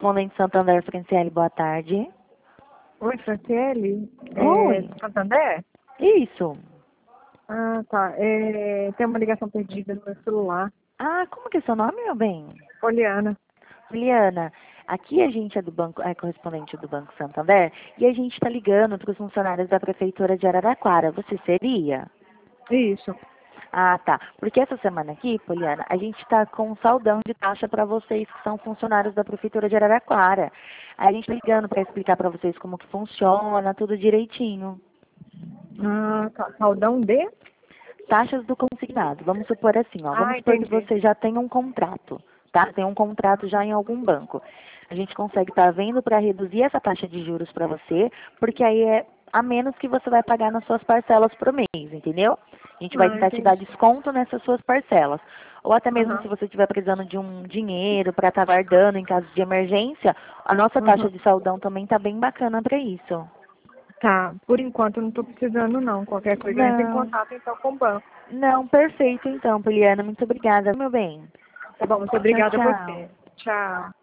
correspondente Santander, Franciele, boa tarde. Oi, Franciele? Oi. Santander? Isso. Ah, tá. Tem uma ligação perdida no meu celular. Ah, como que é seu nome, meu bem? Poliana. Juliana, aqui a gente é do banco, é correspondente do Banco Santander e a gente está ligando para os funcionários da Prefeitura de Araraquara. Você seria? Isso. Ah, tá. Porque essa semana aqui, Poliana, a gente está com um saldão de taxa para vocês que são funcionários da Prefeitura de Araraquara. Aí a gente está ligando para explicar para vocês como que funciona, tudo direitinho. Ah, tá. Saldão de? Taxas do consignado. Vamos supor assim, ó. Vamos Ah, supor que entendi. você já tem um contrato, tá? Tem um contrato já em algum banco. A gente consegue estar vendo para reduzir essa taxa de juros para você, porque aí é a menos que você vai pagar nas suas parcelas por mês, entendeu? A gente vai Ah, tentar te dar entendi. desconto nessas suas parcelas. Ou até mesmo Aham. se você estiver precisando de um dinheiro para estar guardando em caso de emergência, a nossa taxa Aham. de saldão também tá bem bacana para isso. Tá. Por enquanto eu não tô precisando, não. Qualquer coisa eu entro em Não, contato, então, com o banco. não, perfeito então, Poliana. Muito obrigada, meu bem. Tá bom, muito Tchau, obrigada a tchau. você. Tchau.